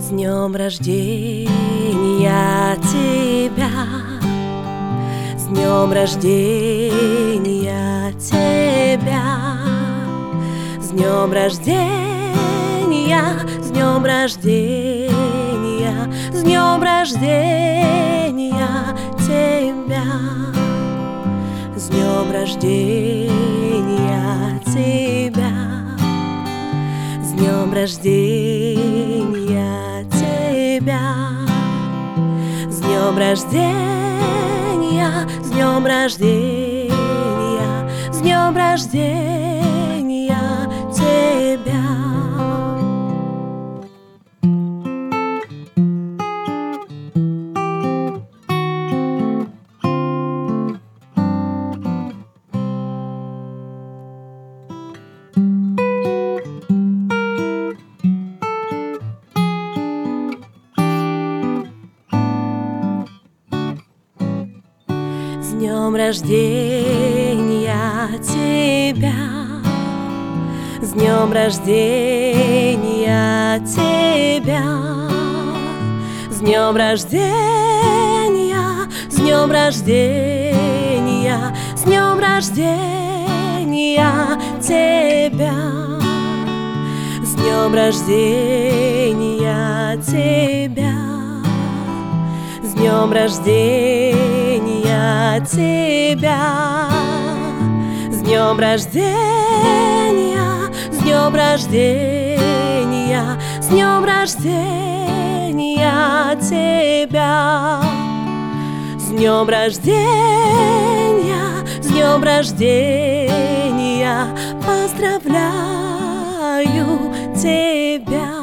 С днем рождения тебя, с днем рождения тебя, с днем рождения, с днем рождения, с днем рождения тебя, с днем рождения тебя, с днем рождения тебя, с днем рождения, с днем рождения, с днем рождения тебя. С днем рождения тебя, с днем рождения тебя, с днем рождения, с днем рождения, с днем рождения тебя, с днем рождения тебя, с днем рождения тебя, с днем рождения, с днем рождения, с днем рождения тебя, с днем рождения, с днем рождения, поздравляю тебя.